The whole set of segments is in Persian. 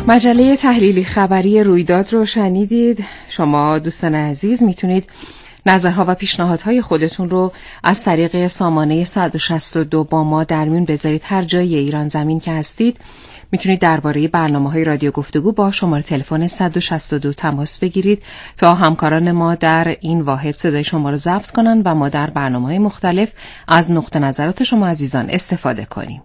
مجله تحلیلی خبری رویداد رو شنیدید. شما دوستان عزیز میتونید نظرها و پیشنهادهای خودتون رو از طریق سامانه 162 با ما در میون بذارید. هر جای ایران زمین که هستید میتونید درباره برنامه‌های رادیو گفتگو با شماره تلفن 162 تماس بگیرید تا همکاران ما در این واحد صدای شما رو ضبط کنن و ما در برنامه‌های مختلف از نقطه نظرات شما عزیزان استفاده کنیم.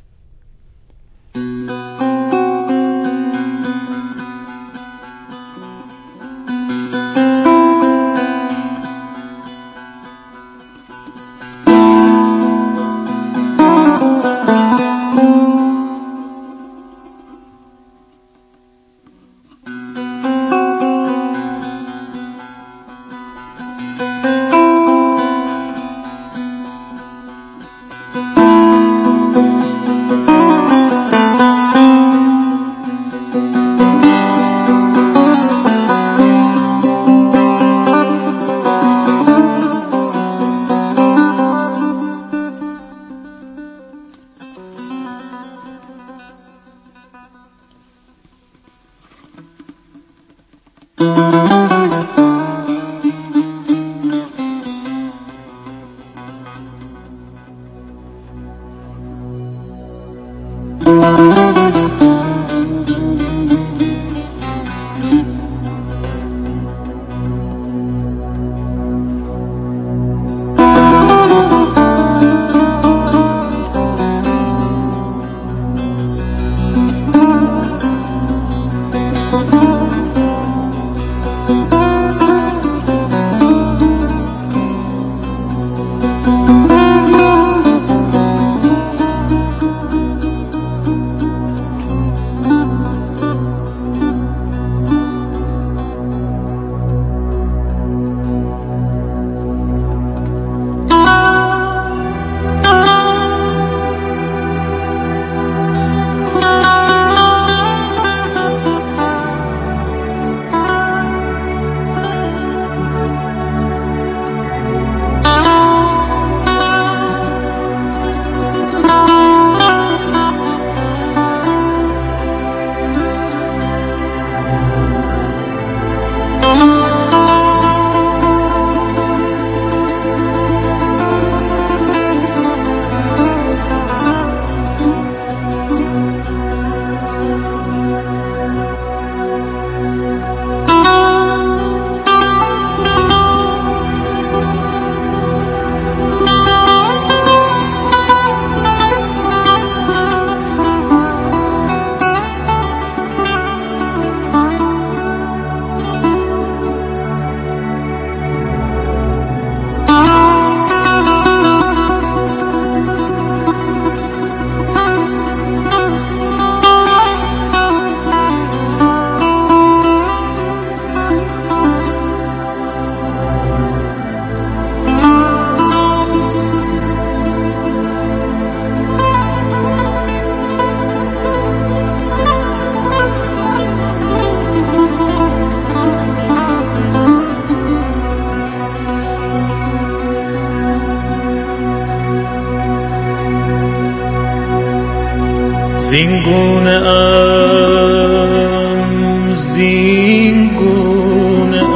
زینگونه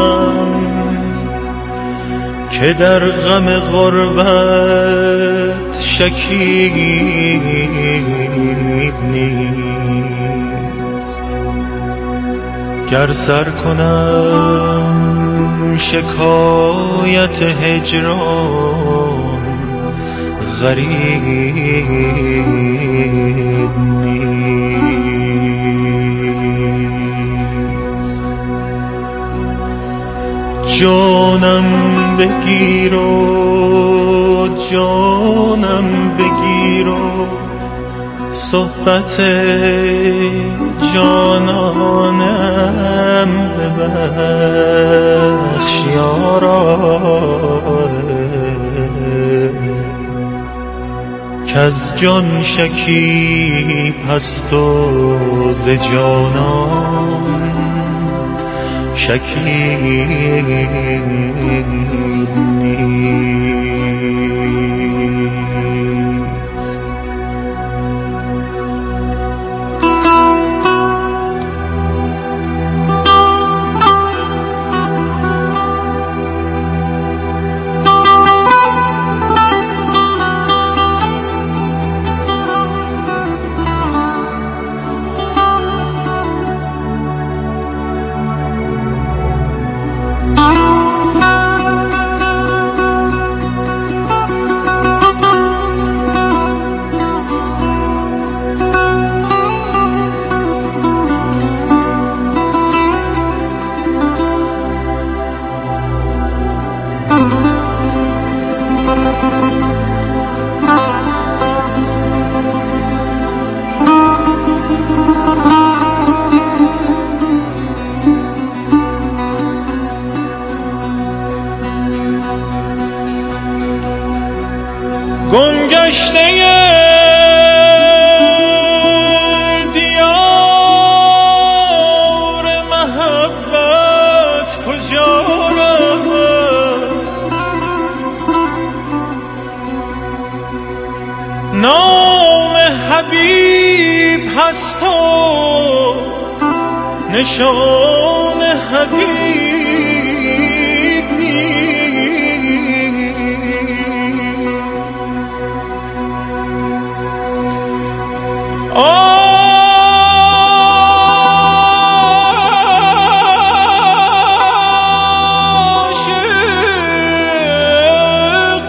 که در غم غربت شکیب نیست. گر سر کنم شکایت هجران غریب نیست. جانم بگیر و جانم بگیر و صحبت جانانم ببخش یارا، کز جان شکیب هست و ز جانان شکیب نیست. گمگشته دیار محبت کجا رود؟ نام حبیب هست و نشان حبیب نیست. عاشق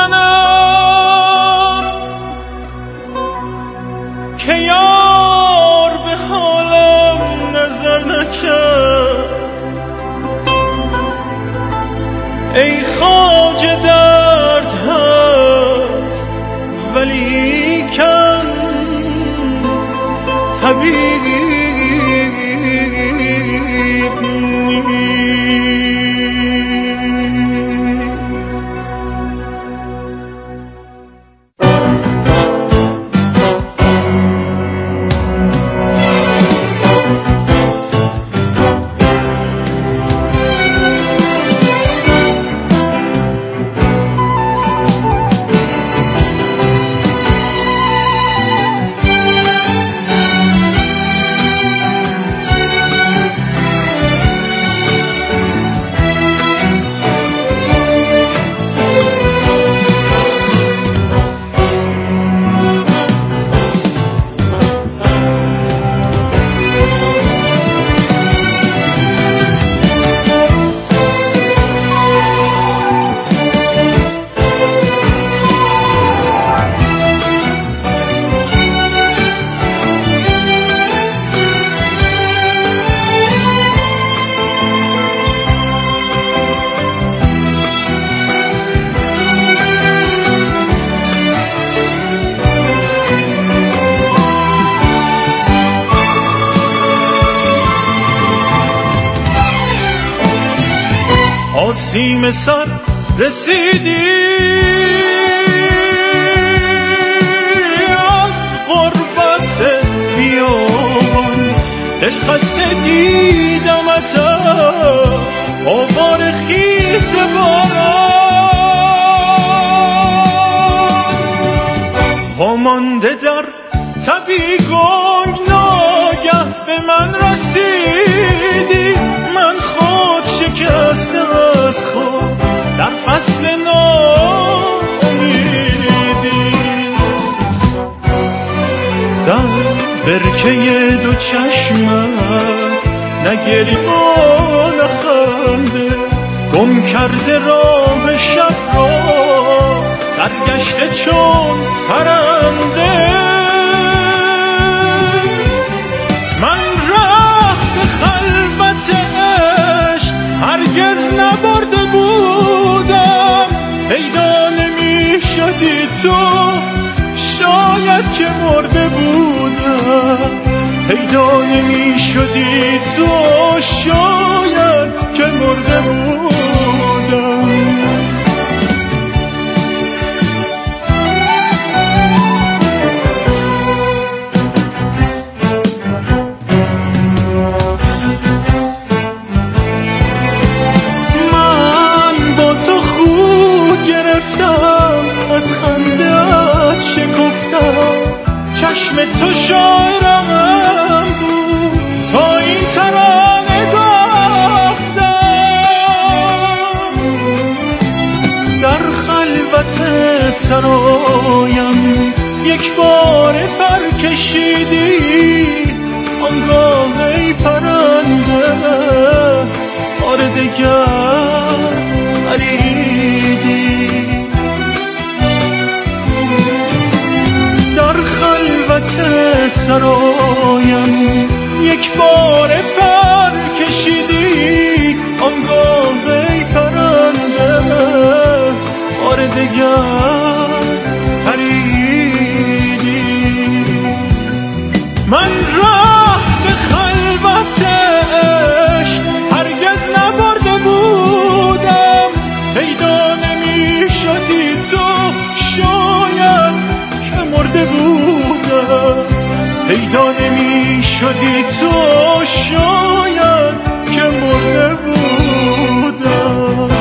منم که یار به حالم نظر نکرد. ای خواجه درد هست ولیکن طبیب نیست. آسیم سر رسیدی از غربت بیابان، دلخسته دیدمت از آوار خیس باران. وامانده در تبی گنگ ناگه به من رسیدی، من خود شکسته از خود در فصل ناامیدی. در برکه دو چشمت نه گریه و نه خنده، گم کرده راه شب را سرگشته چون پرنده. من راه به خلوت عشق هرگز نبرده بودم، پیدا نمی شدی تو شاید که مرده بودم، پیدا نمی شدی تو شاید که مرده بودم. چشم تو شاعرم بود تا این ترانه گفتم. در خلوت سرایم یک بار پر کشیدی، آنگاه ای پرنده بار دگر پریدی. سرایم یک بار پر کشیدی، آنگاه ای پرنده بار دگر پریدی. من راه به خلوت عشق هرگز نبرده بودم، پیدا نمی شدی تو شاید تو شاید که مرده بودم.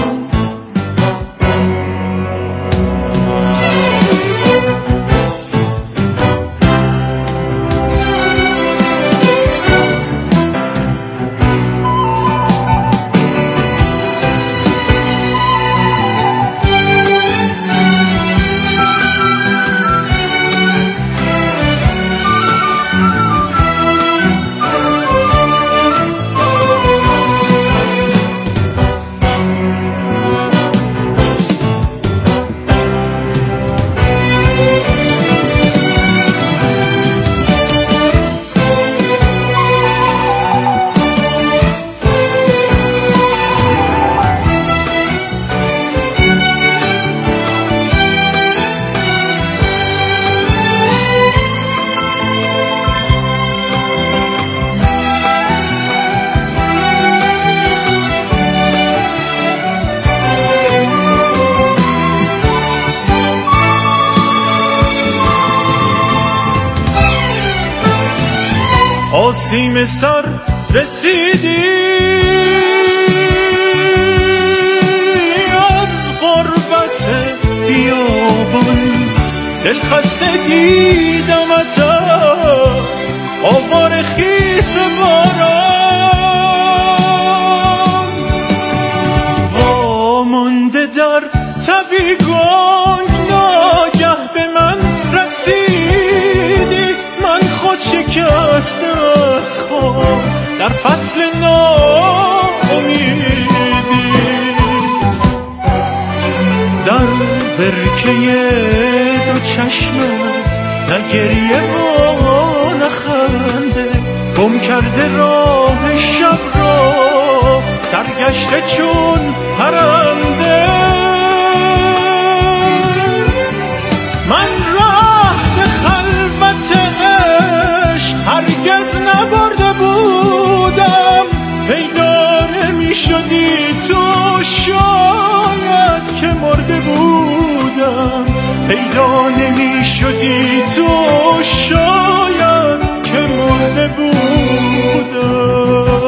آسیم سر رسیدی از غربت بیابان، دل خسته دیدمت از آوار خیس باران، وامانده در تبی گنگ ناگه به من رسیدی، من خود شکسته از خواب در فصل ناامیدی، در برکه دو چشمت نه گریه و نه خنده، گم کرده راه شب را سرگشته چون پرنده، من راه خلوت عشق هرگز نبرده بودم، پیدا نمی شدی تو شاید که مرده بودم، پیدا نمی شدی تو شاید که مرده بودم.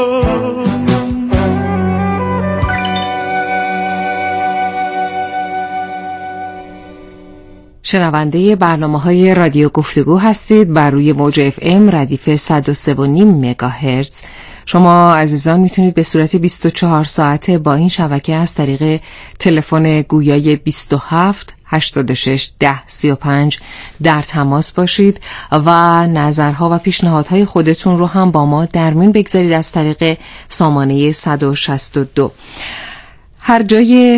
شنونده برنامه‌های رادیو گفتگو هستید بر روی موج FM ردیف 103.5 مگاهرتز. شما عزیزان میتونید به صورت 24 ساعته با این شبکه از طریق تلفن گویای 27 86 10 35 در تماس باشید و نظرها و پیشنهادهای خودتون رو هم با ما در میون بگذارید از طریق سامانه 162. هر جای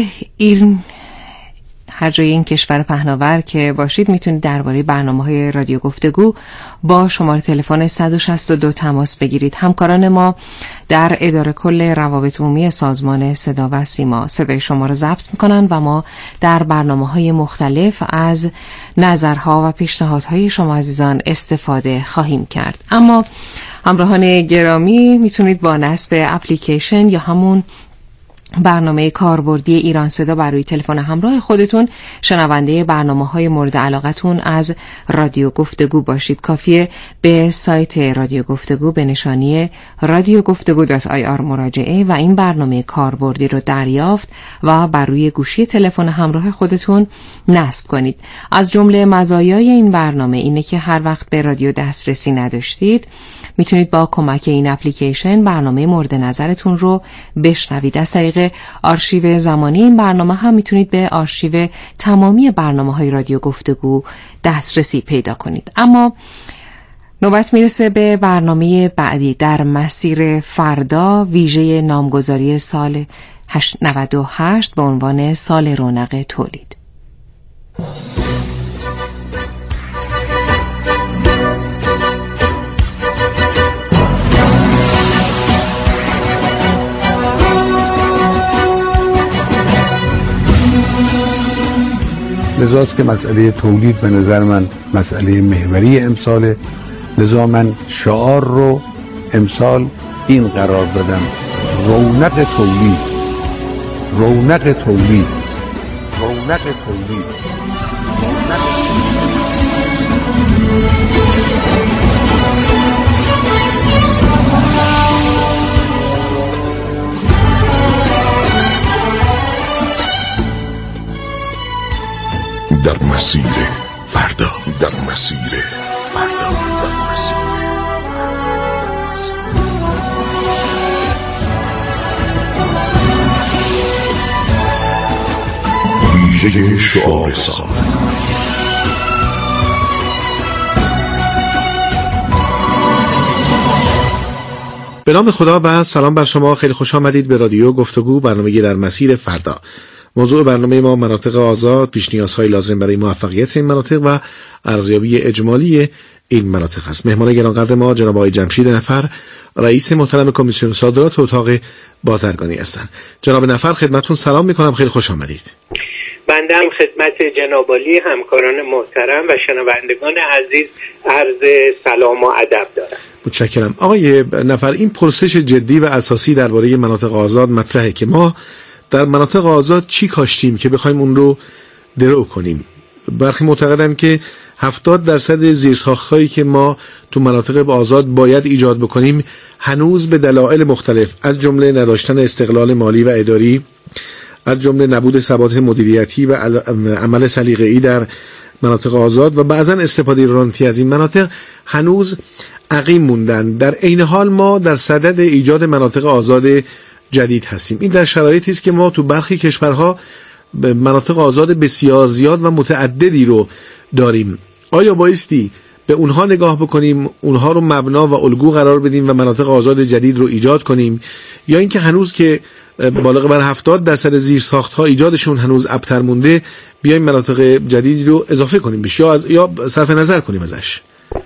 این کشور پهناور که باشید میتونید درباره برنامه‌های رادیو گفتگو با شماره تلفن 162 تماس بگیرید. همکاران ما در اداره کل روابط عمومی سازمان صدا و سیما صدای شما را ضبط میکنن و ما در برنامه‌های مختلف از نظرها و پیشنهادهای شما عزیزان استفاده خواهیم کرد. اما همراهان گرامی میتونید با نصب اپلیکیشن یا همون برنامه کاربردی ایران صدا بر روی تلفن همراه خودتون شنونده برنامه‌های مورد علاقتون از رادیو گفتگو باشید. کافیه به سایت رادیو گفتگو به نشانی radiogoftego.ir مراجعه و این برنامه کاربردی رو دریافت و بر روی گوشی تلفن همراه خودتون نصب کنید. از جمله مزایای این برنامه اینه که هر وقت به رادیو دسترسی نداشتید میتونید با کمک این اپلیکیشن برنامه مورد نظرتون رو بشنوید. از طریق آرشیو زمانی این برنامه هم میتونید به آرشیو تمامی برنامه‌های رادیو گفتگو دسترسی پیدا کنید. اما نوبت میرسه به برنامه بعدی. در مسیر فردا ویژه نامگذاری سال 98 به عنوان سال رونق تولید. لذاست که مسئله تولید به نظر من مسئله محوری امساله، لذا من شعار رو امسال این قرار دادم: رونق تولید، رونق تولید، رونق تولید، رونق تولید. در مسیر فردا، در مسیر فردا، در مسیر ویژه شعار سال. به نام خدا و سلام بر شما. خیلی خوش آمدید به رادیو گفتگو، برنامه در مسیر فردا. موضوع برنامه ما مناطق آزاد، پیش نیازهای لازم برای موفقیت این مناطق و ارزیابی اجمالی این مناطق است. مهمان گرانقدر ما جناب آقای جمشید نفر، رئیس محترم کمیسیون صادرات اتاق بازرگانی هستند. جناب نفر خدمتتون سلام میکنم، خیلی خوش آمدید. بنده هم خدمت جناب عالی، همکاران محترم و شنوندگان عزیز عرض سلام و ادب دارم. متشکرم. آقای نفر، این پرسش جدی و اساسی درباره مناطق آزاد مطرحه که ما در مناطق آزاد چی کاشتیم که بخوایم اون رو درو کنیم. برخی معتقدند که 70% زیرساخت‌هایی که ما تو مناطق آزاد باید ایجاد بکنیم هنوز به دلایل مختلف، از جمله نداشتن استقلال مالی و اداری، از جمله نبود ثبات مدیریتی و عمل سلیقه‌ای در مناطق آزاد و بعضا استفاده رانتی از این مناطق هنوز عقیم موندن. در عین حال ما در صدد ایجاد مناطق آزاد جدید هستیم. این در شرایطی است که ما تو برخی کشورها مناطق آزاد بسیار زیاد و متعددی رو داریم. آیا بایستی به اونها نگاه بکنیم، اونها رو مبنا و الگو قرار بدیم و مناطق آزاد جدید رو ایجاد کنیم، یا اینکه هنوز که بالغ بر 70% زیرساخت‌ها ایجادشون هنوز ابتر مونده بیایم مناطق جدید رو اضافه کنیم بهش یا صرف نظر کنیم ازش؟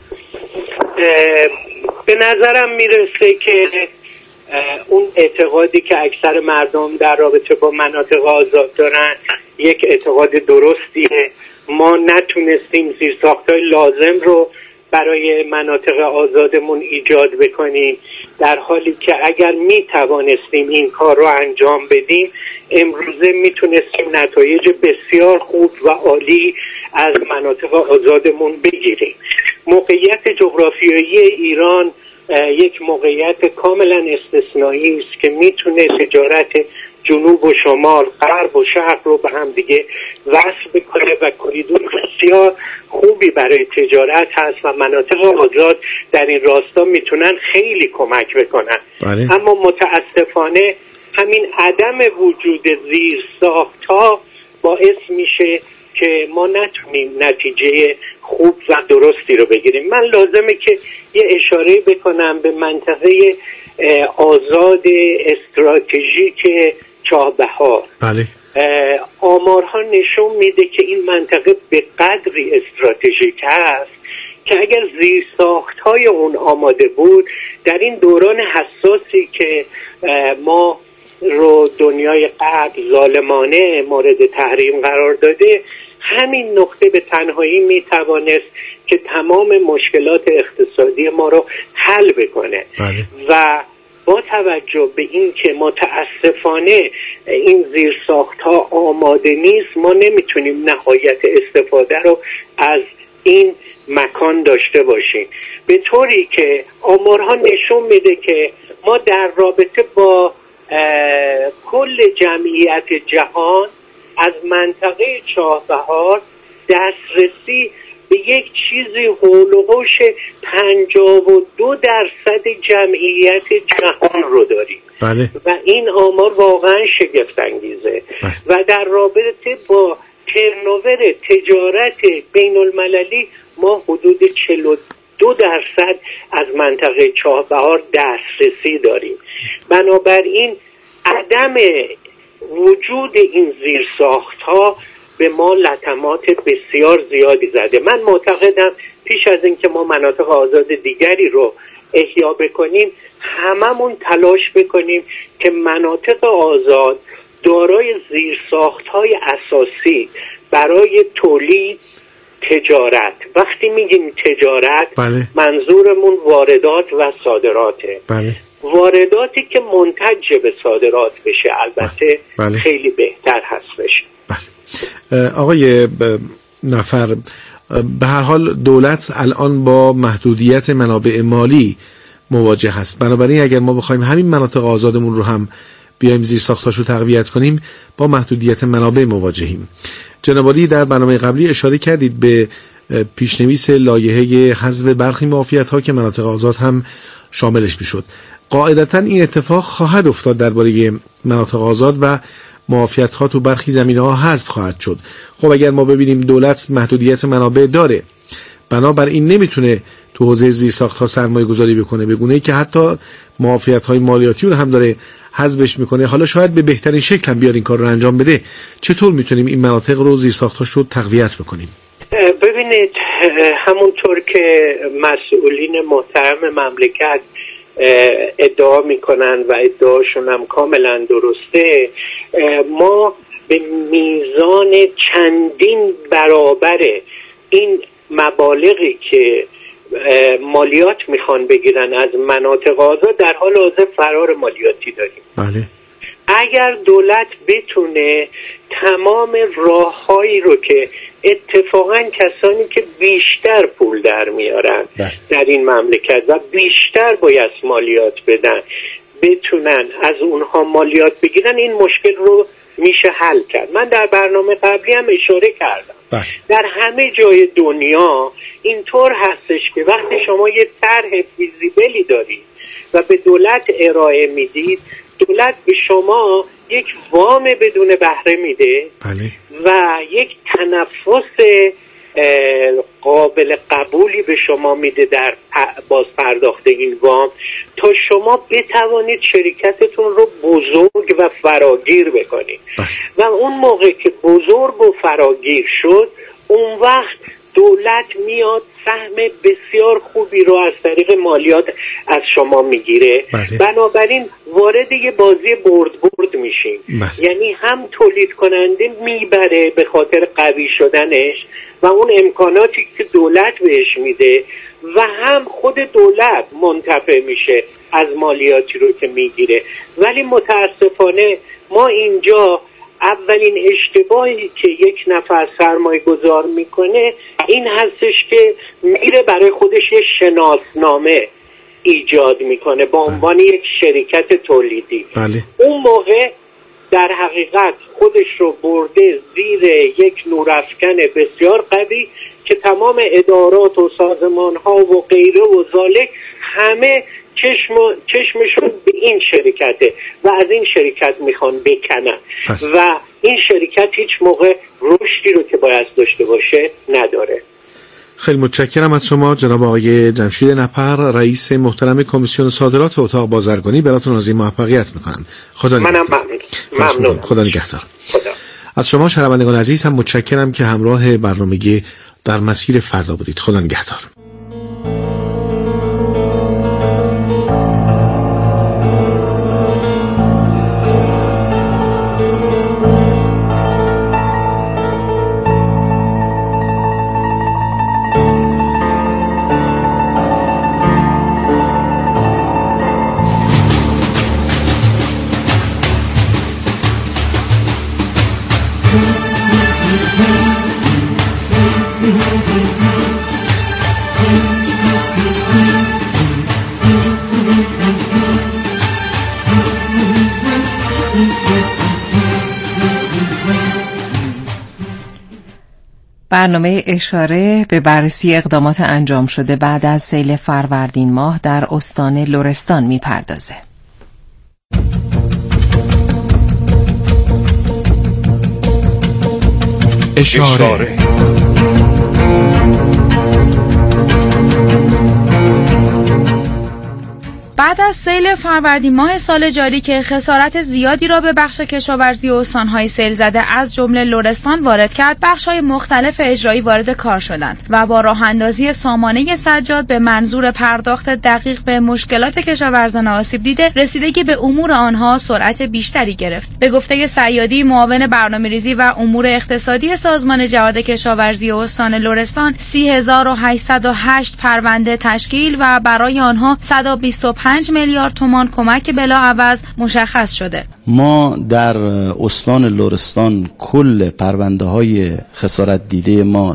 به نظرم میرسه که اون اعتقادی که اکثر مردم در رابطه با مناطق آزاد دارن یک اعتقاد درستیه. ما نتونستیم زیرساخت‌های لازم رو برای مناطق آزادمون ایجاد بکنیم، در حالی که اگر می توانستیم این کار رو انجام بدیم امروزه می تونستیم نتایج بسیار خوب و عالی از مناطق آزادمون بگیریم. موقعیت جغرافیایی ایران یک موقعیت کاملا استثنایی است که میتونه تجارت جنوب و شمال، غرب و شرق رو به هم دیگه وصل بکنه و کوریدور بسیار خوبی برای تجارت هست و مناطق آزاد در این راستا میتونن خیلی کمک بکنن. اما متاسفانه همین عدم وجود زیرساخت‌ها باعث میشه که ما نتونیم نتیجه خوب و درستی رو بگیریم. من لازمه که یه اشاره بکنم به منطقه آزاد استراتژیک چابهار. بله. آمارها نشون میده که این منطقه به قدری استراتژیک هست که اگر زیرساخت‌های اون آماده بود در این دوران حساسی که ما رو دنیای غرب ظالمانه مورد تحریم قرار داده، همین نقطه به تنهایی میتوانست که تمام مشکلات اقتصادی ما رو حل بکنه. بله. و با توجه به این که متاسفانه این زیرساخت‌ها آماده نیست، ما نمیتونیم نهایت استفاده رو از این مکان داشته باشیم، به طوری که آمارها نشون میده که ما در رابطه با کل جمعیت جهان از منطقه چابهار دسترسی به یک چیزی حول و حوش 52% جمعیت جهان رو داریم. بله. و این آمار واقعا شگفت انگیزه. بله. و در رابطه با ترنوور تجارت بین المللی ما حدود 42% از منطقه چابهار دسترسی داریم. بنابراین عدم وجود این زیرساخت‌ها به ما لطمات بسیار زیادی زده. من معتقدم پیش از اینکه ما مناطق آزاد دیگری رو احیا بکنیم هممون تلاش بکنیم که مناطق آزاد دارای زیرساخت‌های اساسی برای تولید، تجارت. وقتی میگیم تجارت، بله. منظورمون واردات و صادراته. بله. وارداتی که منتج به صادرات بشه البته بله. خیلی بهتر هستش. بله. آقای نفر، به هر حال دولت الان با محدودیت منابع مالی مواجه هست، بنابراین اگر ما بخوایم همین مناطق آزادمون رو هم بیایم زیر ساختاش رو تقویت کنیم با محدودیت منابع مواجهیم. جناب عالی در برنامه قبلی اشاره کردید به پیشنویس لایحه حذف برخی معافیت‌ها که مناطق آزاد هم شاملش میشد. قاعدتاً این اتفاق خواهد افتاد درباره مناطق آزاد و معافیت‌ها تو برخی زمینه‌ها حذف خواهد شد. خب اگر ما ببینیم دولت محدودیت منابع داره، بنابراین نمیتونه تو حوزه زیرساخت‌ها سرمایه‌گذاری بکنه، به گونه‌ای که حتی معافیت‌های مالیاتی رو هم داره حذفش میکنه. حالا شاید به بهترین شکل هم بیاد این کار رو انجام بده. چطور میتونیم این مناطق رو زیرساخت‌هاش رو تقویت بکنیم؟ ببینید، همونطور که مسئولین محترم مملکت ادعا میکنن و ادعاشون هم کاملا درسته، ما به میزان چندین برابر این مبالغی که مالیات میخوان بگیرن از مناطق آزاد در حال حاضر فرار مالیاتی داریم. بله. اگر دولت بتونه تمام راههایی رو که اتفاقا کسانی که بیشتر پول در میارن در این مملکت و بیشتر باید مالیات بدن بتونن از اونها مالیات بگیرن، این مشکل رو میشه حل کرد. من در برنامه قبلی هم اشاره کردم در همه جای دنیا اینطور هستش که وقتی شما یه طرح فیزیبلی دارید و به دولت ارائه میدید، دولت به شما یک وام بدون بهره میده و یک تنفس قابل قبولی به شما میده در باز پرداخت این وام تا شما بتوانید شرکتتون رو بزرگ و فراگیر بکنید. و اون موقع که بزرگ و فراگیر شد، اون وقت دولت میاد سهم بسیار خوبی رو از طریق مالیات از شما میگیره. بنابراین وارد یه بازی برد میشیم. یعنی هم تولید کننده میبره به خاطر قوی شدنش و اون امکاناتی که دولت بهش میده و هم خود دولت منتفع میشه از مالیاتی رو که میگیره. ولی متاسفانه ما اینجا اولین اشتباهی که یک نفر سرمایه گذار میکنه این هستش که میره برای خودش یه شناسنامه ایجاد میکنه با عنوان یک شرکت تولیدی. اون موقع در حقیقت خودش رو برده زیر یک نورافکن بسیار قوی که تمام ادارات و سازمان ها و غیره و ذالک همه چشمشون به این شرکته و از این شرکت میخوان بکنن و این شرکت هیچ موقع رشدی رو که باید داشته باشه نداره. خیلی متشکرم از شما جناب آقای جمشید نپر، رئیس محترم کمیسیون صادرات اتاق بازرگانی. براتون آرزوی موفقیت میکنم. خدا نگهدار. ممنون. خدا نگهدار. از شما شنوندگان عزیز هم متشکرم که همراه برنامه در مسیر فردا بودید. خدا نگهدار. برنامه اشاره به بررسی اقدامات انجام شده بعد از سیل فروردین ماه در استان لرستان می‌پردازه. اشاره. بعد از سیل فروردین ماه سال جاری که خسارت زیادی را به بخش کشاورزی و استان‌های سیل زده از جمله لرستان وارد کرد، بخش‌های مختلف اجرایی وارد کار شدند و با راه‌اندازی سامانه سجاد به منظور پرداخت دقیق به مشکلات کشاورزان آسیب دیده، رسیدگی به امور آنها سرعت بیشتری گرفت. به گفته سیادی، معاون برنامه‌ریزی و امور اقتصادی سازمان جهاد کشاورزی و استان لرستان، 30808 پرونده تشکیل و برای آنها 125 میلیارد تومان کمک بلاعوض مشخص شده. ما در استان لرستان کل پرونده های خسارت دیده ما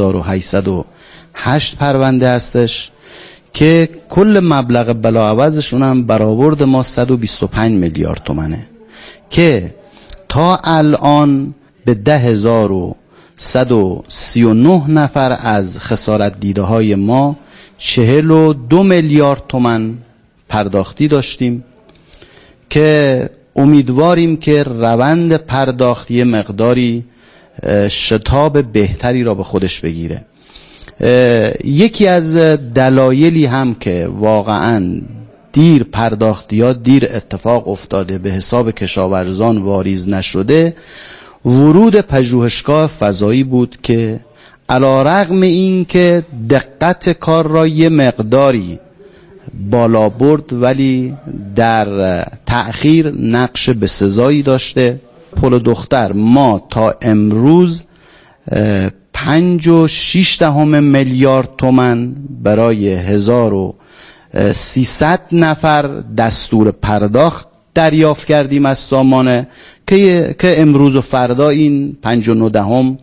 30808 پرونده هستش که کل مبلغ بلاعوضشون هم برآورد ما 125 میلیارد تومنه که تا الان به 10,000 139 نفر از خسارت دیده های ما 42 میلیارد تومان پرداختی داشتیم که امیدواریم که روند پرداختی مقداری شتاب بهتری را به خودش بگیره. یکی از دلایلی هم که واقعاً دیر پرداختی ها دیر اتفاق افتاده به حساب کشاورزان واریز نشده ورود پژوهشگاه فضایی بود که علیرغم این که دقت کار را یه مقداری بالا برد ولی در تأخیر نقش بسزایی داشته. پل دختر ما تا امروز 5.6 میلیارد تومان برای 1300 نفر دستور پرداخت دریافت کردیم از سامانه که امروز و فردا این 5.9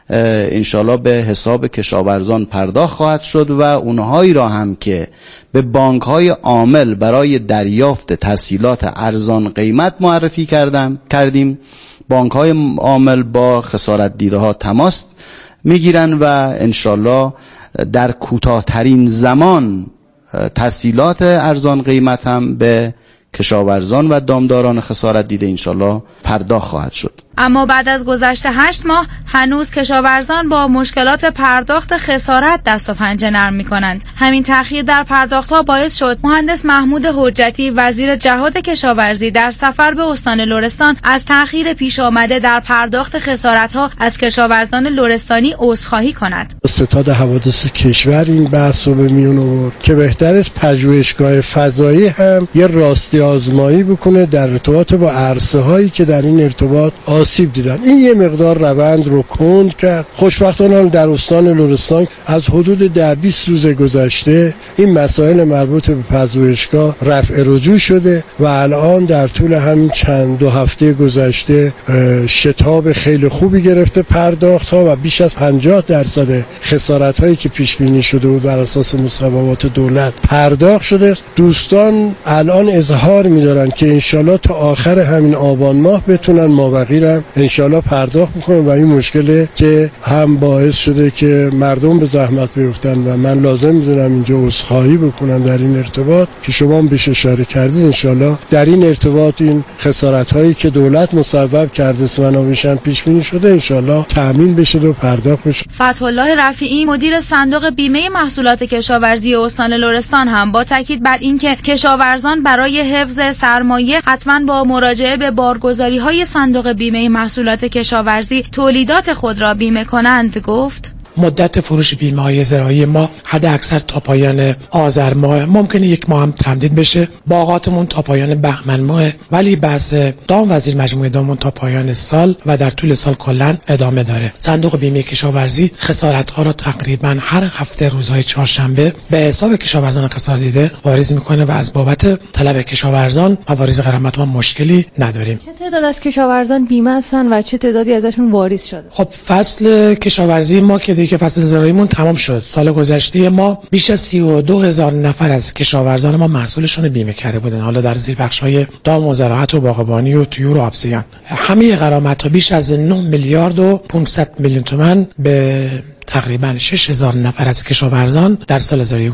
انشالله به حساب کشاورزان پرداخت خواهد شد و اونهایی را هم که به بانک های عامل برای دریافت تسهیلات ارزان قیمت معرفی کردیم. بانک های عامل با خسارت دیده ها تماس میگیرن و انشالله در کوتاه‌ترین زمان تسهیلات ارزان قیمت هم به کشاورزان و دامداران خسارت دیده انشالله پرداخت خواهد شد. اما بعد از گذشت 8 ماه هنوز کشاورزان با مشکلات پرداخت خسارت دست و پنجه نرم می‌کنند. همین تأخیر در پرداخت‌ها باعث شد مهندس محمود حجتی وزیر جهاد کشاورزی در سفر به استان لرستان از تأخیر پیش آمده در پرداخت خسارت‌ها از کشاورزان لرستانی عذرخواهی کند. ستاد حوادث کشور این بحث رو به میون آورد که بهتر است پژوهشگاه فضایی هم یه راستی آزمایی بکنه در ارتباط با عرصه‌هایی که در این ارتباط آسیب دیدن. این یه مقدار روند رو کند کرد. خوشبختانه در استان لرستان از حدود 10-20 روز گذشته این مسائل مربوط به پژوهشگاه رفع رجوع شده و الان در طول همین چند دو هفته گذشته شتاب خیلی خوبی گرفته پرداخت ها و بیش از 50% خسارت هایی که پیش بینی شده بود بر اساس مصوبات دولت پرداخت شده. دوستان الان اظهار می‌دارن که انشالله تا آخر همین آبان ماه بتونن مابقی را انشالله پرداخت میکنن و این مشکله که هم باعث شده که مردم به زحمت بیفتن و من لازم میدونم اینجا عذرخواهی بکنم در این ارتباط که شما هم بهش اشاره کردید. انشالله در این ارتباط این خسارت هایی که دولت مصوب کرده منابعشان پیش بینی شده انشالله تامین بشه و پرداخت بشه. فتح الله رفیعی مدیر صندوق بیمه محصولات کشاورزی استان لرستان هم با تاکید بر اینکه کشاورزان برای حفظ سرمایه حتما با مراجعه به بارگذاری‌های صندوق بیمه محصولات کشاورزی تولیدات خود را بیمه کنند گفت: مدت فروش بیمه‌های زراعی ما حد اکثر تا پایان آذر ماه، ممکنه یک ماه هم تمدید بشه. باغاتمون تا پایان بهمن ماه، ولی بس دام وزیر مجموعه دامون تا پایان سال و در طول سال کلا ادامه داره. صندوق بیمه کشاورزی خسارت‌ها را تقریبا هر هفته روزهای چهارشنبه به حساب کشاورزان خسارت دیده واریز میکنه و از بابت طلب کشاورزان و واریز غرامت ما مشکلی نداریم. چه تعداد از کشاورزان بیمه هستن و چه تعدادی ازشون واریز شده؟ خب فصل کشاورزی ما که فصل زراعیمون تمام شد، سال گذشته ما بیش از 32,000 نفر از کشاورزان ما محصولشون بیمه کرده بودن، حالا در زیر بخش‌های دام و زراعت و باغبانی و طیور و آبزیان. همه غرامت‌ها بیش از 9 میلیارد و 500 میلیون تومان به تقریبا 6,000 نفر از کشاورزان در سال زراعی